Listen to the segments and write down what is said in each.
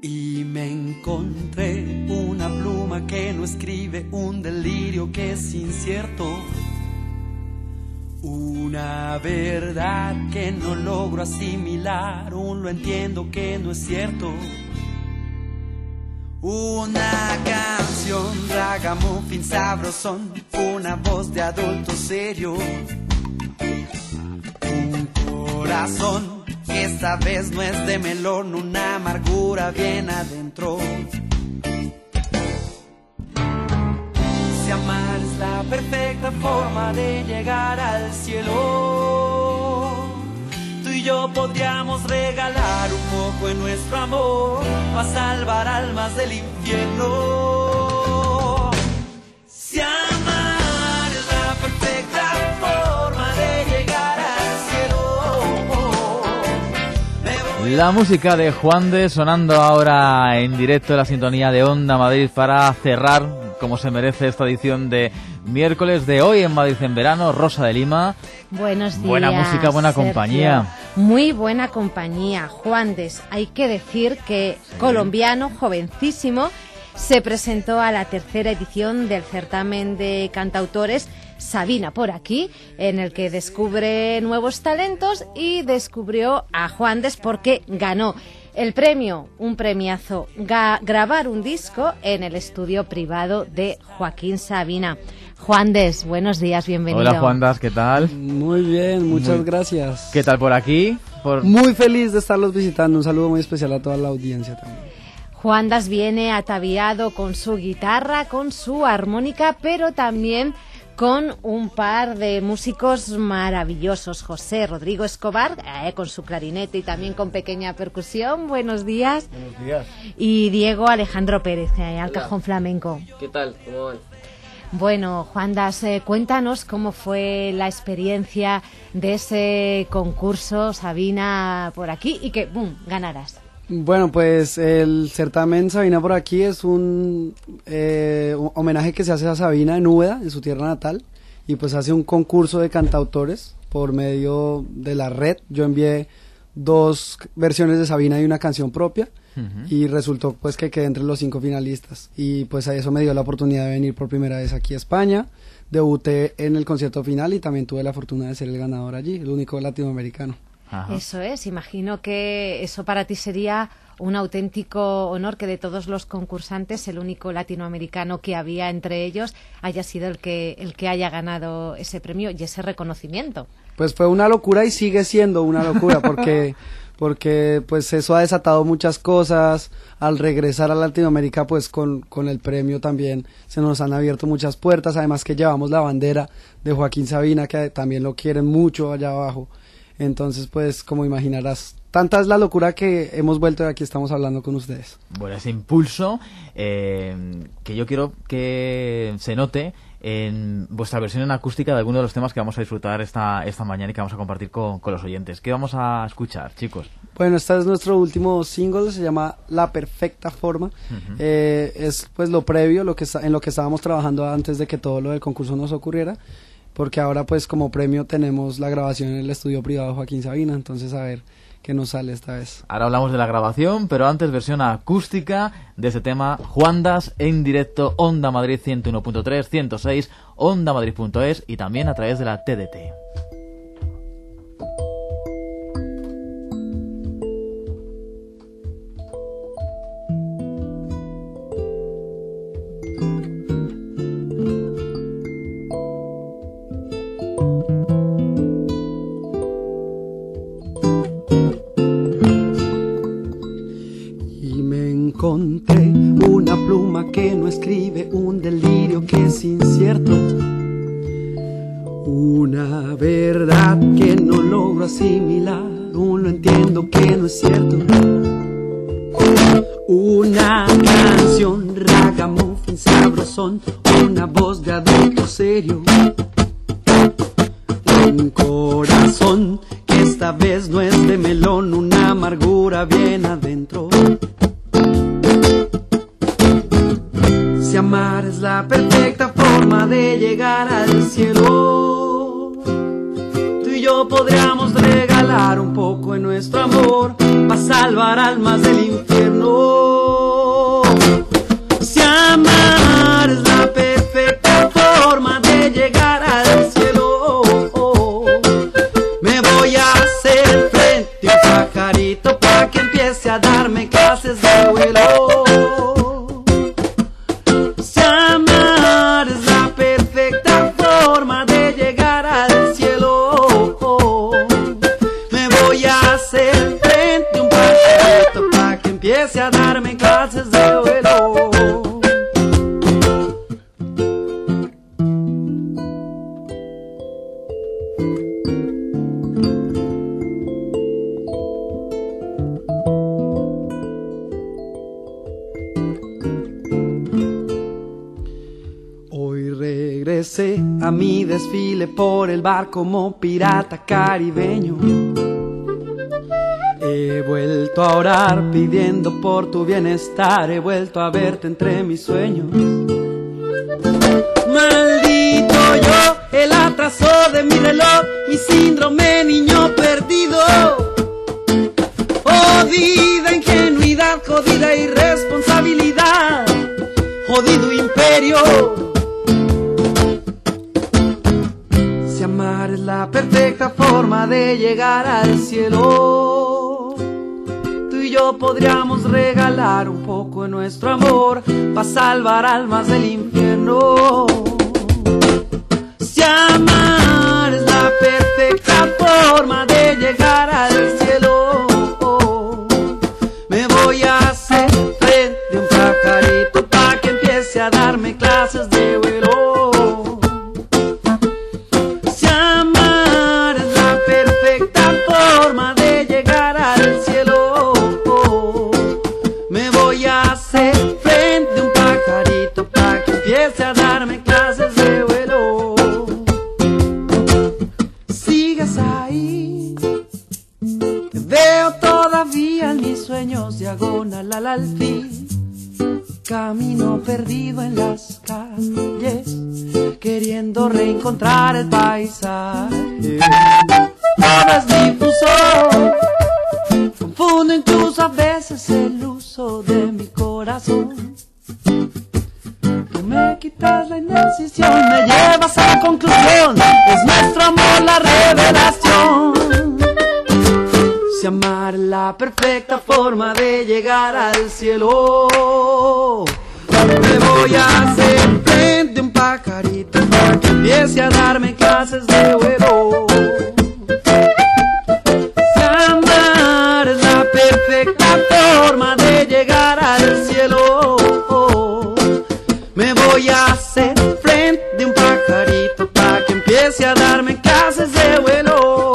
Y me encontré una pluma que no escribe, un delirio que es incierto, una verdad que no logro asimilar, aún lo entiendo que no es cierto. Una canción ragamuffin sabrosón, una voz de adulto serio, un corazón que esta vez no es de melón, una amargura bien adentro. Si amar es la perfecta forma de llegar al cielo, tú y yo podríamos regalar un poco de nuestro amor para salvar almas del infierno. Si amar es la perfecta forma de llegar al cielo. La música de Juande sonando ahora en directo en la sintonía de Onda Madrid para cerrar como se merece esta edición de miércoles de Hoy en Madrid en Verano. Rosa de Lima. Buenos días. Buena música, buena Sergio. compañía. Muy buena compañía. Juandes, hay que decir que colombiano, jovencísimo, se presentó a la tercera edición del certamen de cantautores Sabina por aquí, en el que descubre nuevos talentos y descubrió a Juandes porque ganó el premio, un premiazo, grabar un disco en el estudio privado de Joaquín Sabina. Juandes, buenos días, bienvenido. Hola Juandas, ¿qué tal? Muy bien, muchas gracias. ¿Qué tal por aquí? Muy feliz de estarlos visitando, un saludo muy especial a toda la audiencia también. Juandas viene ataviado con su guitarra, con su armónica, pero también con un par de músicos maravillosos. José Rodrigo Escobar, con su clarinete y también con pequeña percusión. Buenos días. Buenos días. Y Diego Alejandro Pérez, al cajón flamenco. ¿Qué tal? ¿Cómo van? Bueno, Juandas, cuéntanos cómo fue la experiencia de ese concurso Sabina por aquí y que, ¡boom!, ganaras. Bueno, pues el certamen Sabina por aquí es un homenaje que se hace a Sabina en Úbeda, en su tierra natal, y pues hace un concurso de cantautores por medio de la red. Yo envié 2 versiones de Sabina y una canción propia, y resultó pues que quedé entre los 5 finalistas, y pues a eso me dio la oportunidad de venir por primera vez aquí a España. Debuté en el concierto final y también tuve la fortuna de ser el ganador allí, el único latinoamericano. Ajá. Eso es, imagino que eso para ti sería un auténtico honor, que de todos los concursantes el único latinoamericano que había entre ellos haya sido el que haya ganado ese premio y ese reconocimiento. Pues fue una locura y sigue siendo una locura porque pues eso ha desatado muchas cosas. Al regresar a Latinoamérica pues con el premio también se nos han abierto muchas puertas, además que llevamos la bandera de Joaquín Sabina, que también lo quieren mucho allá abajo. Entonces, pues, como imaginarás, tanta es la locura que hemos vuelto y aquí estamos hablando con ustedes. Bueno, ese impulso que yo quiero que se note en vuestra versión en acústica de alguno de los temas que vamos a disfrutar esta mañana y que vamos a compartir con los oyentes. ¿Qué vamos a escuchar, chicos? Bueno, este es nuestro último single, se llama La Perfecta Forma. Es pues lo previo, en lo que estábamos trabajando antes de que todo lo del concurso nos ocurriera, porque ahora pues como premio tenemos la grabación en el estudio privado de Joaquín Sabina, entonces a ver qué nos sale esta vez. Ahora hablamos de la grabación, pero antes versión acústica de ese tema, Juandas en directo, Onda Madrid 101.3, 106, ondamadrid.es y también a través de la TDT. Encontré una pluma que no escribe, un delirio que es incierto, una verdad que no logro asimilar, aún lo entiendo que no es cierto. Una canción ragamuffin sabrosón, una voz de adulto serio, un corazón que esta vez no es de melón, una amargura bien adentro. Si amar es la perfecta forma de llegar al cielo, tú y yo podríamos regalar un poco de nuestro amor para salvar almas del infierno. clases de vuelo. Si amar es la perfecta forma de llegar al cielo, me voy a hacer frente a un pajarito para que empiece a darme clases de vuelo. Regresé a mi desfile por el bar como pirata caribeño. He vuelto a orar pidiendo por tu bienestar. He vuelto a verte entre mis sueños. Maldito yo, el atraso de mi reloj, mi síndrome niño perdido. Jodida ingenuidad, jodida irresponsabilidad, jodido imperio. Amar es la perfecta forma de llegar al cielo. Tú y yo podríamos regalar un poco de nuestro amor para salvar almas del infierno. Si amar es la perfecta forma de llegar al cielo, me voy a hacer frente a un pajarito para que empiece a darme clases de vuelo. A darme clases de vuelo. Sigues ahí, te veo todavía en mis sueños, diagonal al fin. Camino perdido en las calles, queriendo reencontrar el paisaje. Todo es difuso, confundo incluso a veces el uso de mi corazón. Me quitas la indecisión, me llevas a la conclusión, es nuestro amor la revelación. Si amar es la perfecta forma de llegar al cielo, me voy a hacer frente a un pajarito para que empiece a darme clases de vuelo. Si amar es la perfecta forma de llegar al cielo, me voy a hacer frente de un pajarito para que empiece a darme clases de vuelo.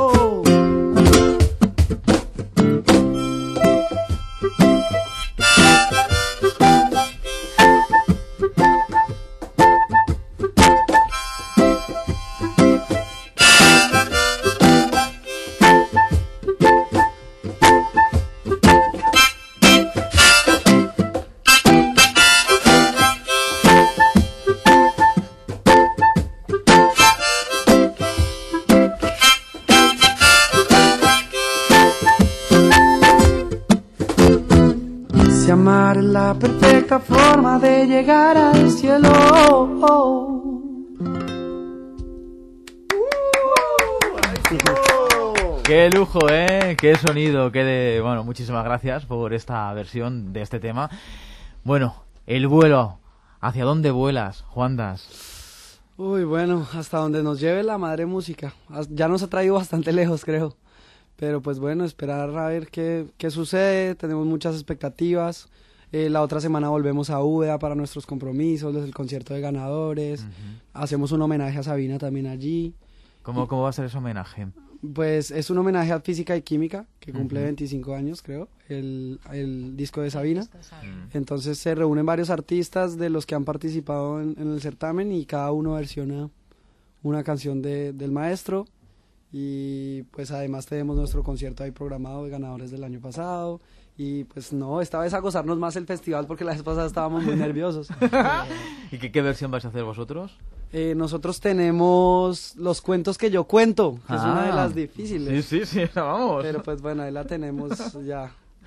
Amar es la perfecta forma de llegar al cielo. Qué lujo, qué sonido, qué de... Bueno, muchísimas gracias por esta versión de este tema. Bueno, el vuelo. ¿Hacia dónde vuelas, Juandas? Uy, bueno, hasta donde nos lleve la madre música. Ya nos ha traído bastante lejos, creo. Pero pues bueno, esperar a ver qué sucede. Tenemos muchas expectativas. La otra semana volvemos a Úbeda para nuestros compromisos, el concierto de ganadores. Hacemos un homenaje a Sabina también allí. ¿Cómo va a ser ese homenaje? Pues es un homenaje a Física y Química, que cumple 25 años, creo, el disco de Sabina. Entonces se reúnen varios artistas de los que han participado en el certamen y cada uno versiona una canción del maestro. Y pues además tenemos nuestro concierto ahí programado de ganadores del año pasado. Y pues no, esta vez a gozarnos más el festival porque la vez pasada estábamos muy nerviosos. ¿Y qué versión vais a hacer vosotros? Nosotros tenemos Los cuentos que yo cuento, que es una de las difíciles. Sí, vamos. Pero pues bueno, ahí la tenemos ya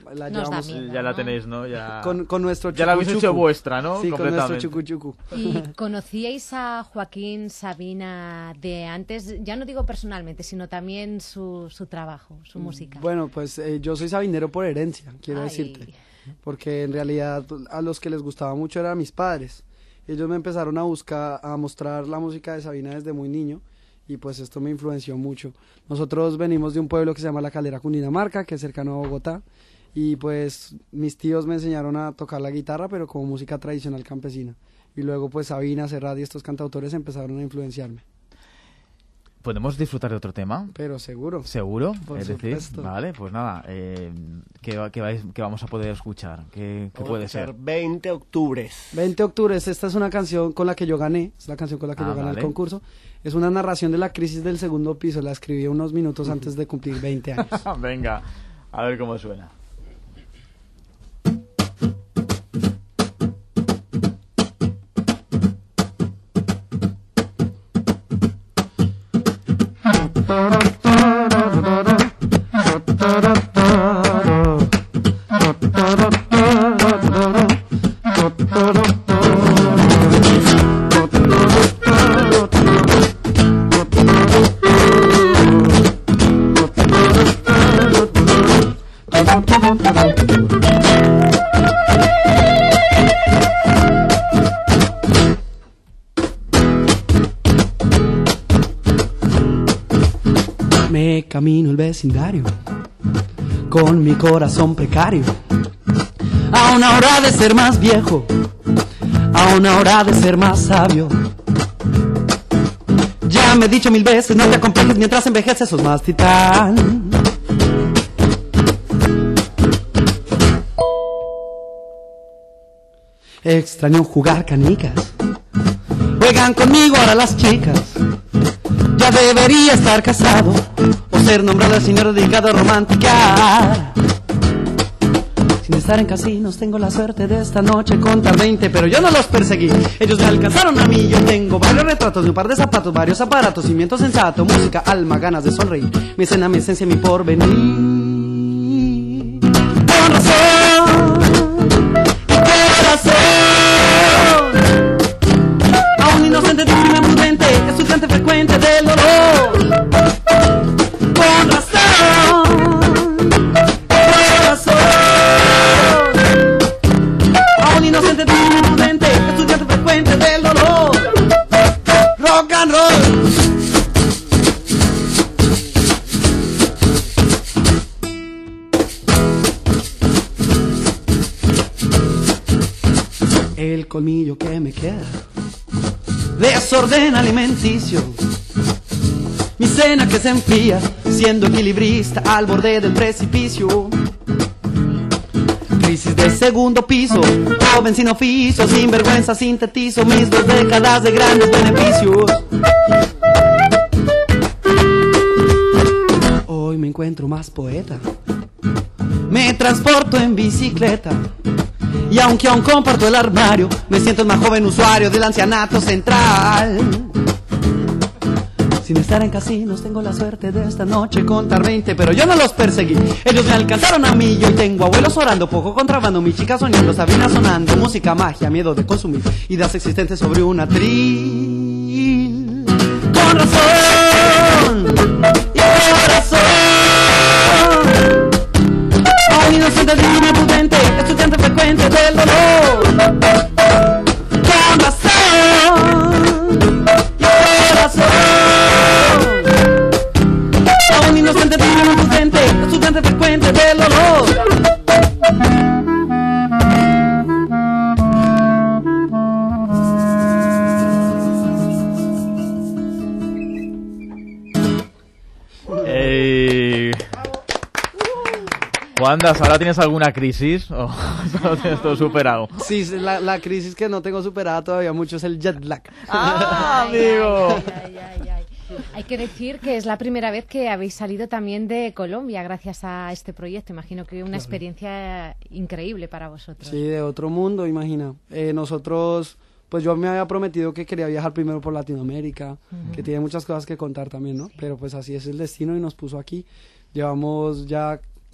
la Nos da llevamos miedo, Ya la ¿no? tenéis, ¿no? Ya, con nuestro ya la habéis chucu-chucu. hecho vuestra, ¿no? Sí, con nuestro Completamente. chucu-chucu. ¿Y conocíais a Joaquín Sabina de antes? Ya no digo personalmente, sino también su trabajo, su música. Bueno, pues yo soy sabinero por herencia, quiero Ay. decirte. Porque en realidad a los que les gustaba mucho eran mis padres. Ellos me empezaron a mostrar la música de Sabina desde muy niño y pues esto me influenció mucho. Nosotros venimos de un pueblo que se llama La Calera, Cundinamarca, que es cercano a Bogotá, y pues mis tíos me enseñaron a tocar la guitarra, pero como música tradicional campesina. Y luego pues Sabina, Serrat y estos cantautores empezaron a influenciarme. ¿Podemos disfrutar de otro tema? Pero seguro. ¿Seguro? Por es decir, supuesto. vale, pues nada, ¿qué vamos a poder escuchar? ¿Qué puede ser? 20 octubres. 20 de octubre, esta es una canción con la que yo gané, es la canción con la que yo gané vale. el concurso. Es una narración de la crisis del segundo piso, la escribí unos minutos antes de cumplir 20 años. Venga, a ver cómo suena. Me camino el vecindario con mi corazón precario, a una hora de ser más viejo, a una hora de ser más sabio. Ya me he dicho 1000 veces, no te acomplejes mientras envejeces, sos más titán. Extraño jugar canicas, juegan conmigo ahora las chicas. Ya debería estar casado o ser nombrado el señor dedicado a romanticar. Sin estar en casinos tengo la suerte de esta noche contar 20, pero yo no los perseguí, ellos me alcanzaron a mí. Yo tengo varios retratos de un par de zapatos, varios aparatos, cimiento sensato, música, alma, ganas de sonreír, mi escena, mi esencia, mi porvenir. Con razón, corazón, a un inocente divino prudente, estudiante frecuente del dolor. Con razón, corazón, a un inocente divino prudente, estudiante frecuente del dolor. Rock and roll. El colmillo que me queda, desorden alimenticio, mi cena que se enfría, siendo equilibrista al borde del precipicio. Crisis de segundo piso, joven sin oficio, sin vergüenza sintetizo mis 2 décadas de grandes beneficios. Hoy me encuentro más poeta, me transporto en bicicleta. Y aunque aún comparto el armario, me siento el más joven usuario del ancianato central. Sin estar en casinos tengo la suerte de esta noche contar 20, pero yo no los perseguí, ellos me alcanzaron a mí. Yo hoy tengo abuelos orando, poco contrabando, mi chica soñando, Sabina sonando, música, magia, miedo de consumir, ideas existentes sobre un atril. Con razón y corazón, a un inocente divino prudente, estudiante frecuente del dolor. Con razón y corazón, a un inocente divino prudente, estudiante frecuente del dolor. Juandas, ¿ahora tienes alguna crisis o lo tienes todo superado? Sí, la crisis que no tengo superada todavía mucho es el jet lag. ¡Ah, amigo! Ay. Hay que decir que es la primera vez que habéis salido también de Colombia gracias a este proyecto. Imagino que una experiencia increíble para vosotros. Sí, de otro mundo, imagina. Nosotros, pues yo me había prometido que quería viajar primero por Latinoamérica, que tiene muchas cosas que contar también, ¿no? Pero pues así es el destino y nos puso aquí. Llevamos ya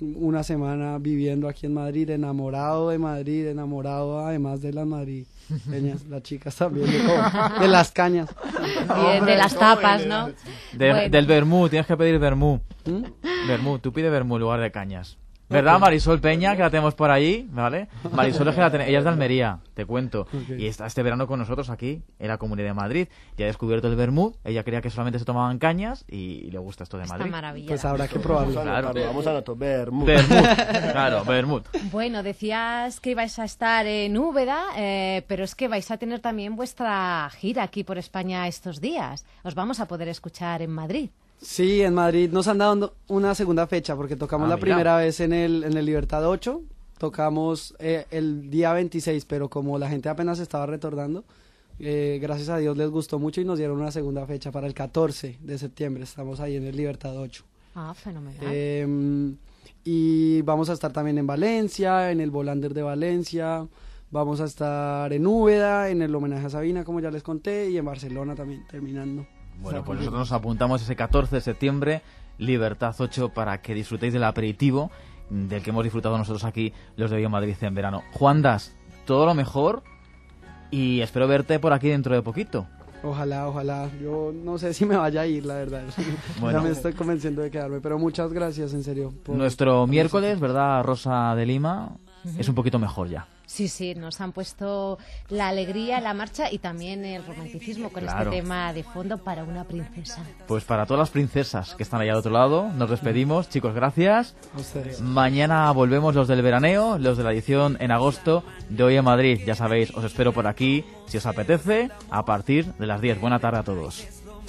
una semana viviendo aquí en Madrid, enamorado además de las madrileñas, las chicas también, de las cañas. Bien, de las tapas, ¿no? Del vermú, tienes que pedir vermú. Vermú, tú pide vermú en lugar de cañas. ¿Verdad, Marisol Peña, que la tenemos por ahí? ¿Vale? Marisol es que ella es de Almería, te cuento. Y está este verano con nosotros aquí, en la Comunidad de Madrid. Ya ha descubierto el vermut. Ella creía que solamente se tomaban cañas y le gusta esto de Madrid. Está maravilloso. Pues habrá que probarlo. Claro. Vamos a notar vermut. Claro, vermut. Bueno, decías que ibais a estar en Úbeda, pero es que vais a tener también vuestra gira aquí por España estos días. Os vamos a poder escuchar en Madrid. Sí, en Madrid nos han dado una segunda fecha porque tocamos la primera vez en el Libertad 8, tocamos el día 26, pero como la gente apenas estaba retornando, gracias a Dios les gustó mucho y nos dieron una segunda fecha para el 14 de septiembre, estamos ahí en el Libertad 8. Ah, fenomenal. Y vamos a estar también en Valencia, en el Volander de Valencia, vamos a estar en Úbeda, en el homenaje a Sabina, como ya les conté, y en Barcelona también, terminando. Bueno, pues nosotros nos apuntamos ese 14 de septiembre, Libertad 8, para que disfrutéis del aperitivo del que hemos disfrutado nosotros aquí, los de Hoy en Madrid en verano. Juan Das, todo lo mejor y espero verte por aquí dentro de poquito. Ojalá. Yo no sé si me vaya a ir, la verdad. Bueno. Ya me estoy convenciendo de quedarme, pero muchas gracias, en serio. Nuestro miércoles, ¿verdad, Rosa de Lima? Es un poquito mejor ya. Sí, nos han puesto la alegría, la marcha y también el romanticismo con este tema de fondo para una princesa. Pues para todas las princesas que están allá al otro lado, nos despedimos. Chicos, gracias. A ustedes. Mañana volvemos los del veraneo, los de la edición en agosto de Hoy en Madrid. Ya sabéis, os espero por aquí, si os apetece, a partir de las 10. Buena tarde a todos.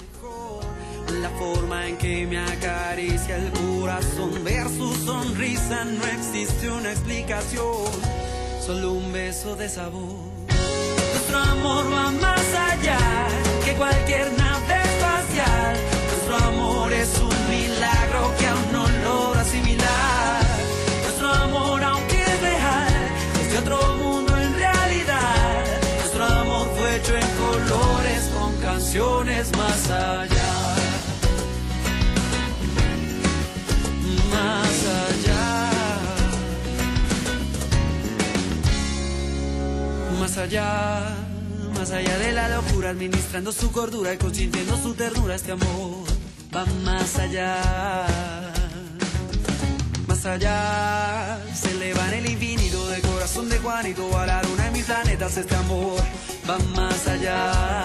La forma en que me acaricia el corazón, ver su sonrisa, no existe una explicación, solo un beso de sabor. Nuestro amor va más allá que cualquier nave espacial. Nuestro amor es un milagro que aún no logra asimilar. Nuestro amor, aunque es real, es de otro mundo en realidad. Nuestro amor fue hecho en colores con canciones más allá. Más allá, más allá de la locura, administrando su cordura y consintiendo su ternura, este amor va más allá. Más allá, se eleva en el infinito del corazón de Juanito a la luna de mis planetas, este amor va más allá.